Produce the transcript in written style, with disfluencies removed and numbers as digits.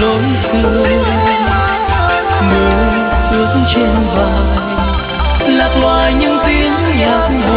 lối xưa, mơ ước trên vai lạc loài những tiếng nhạc.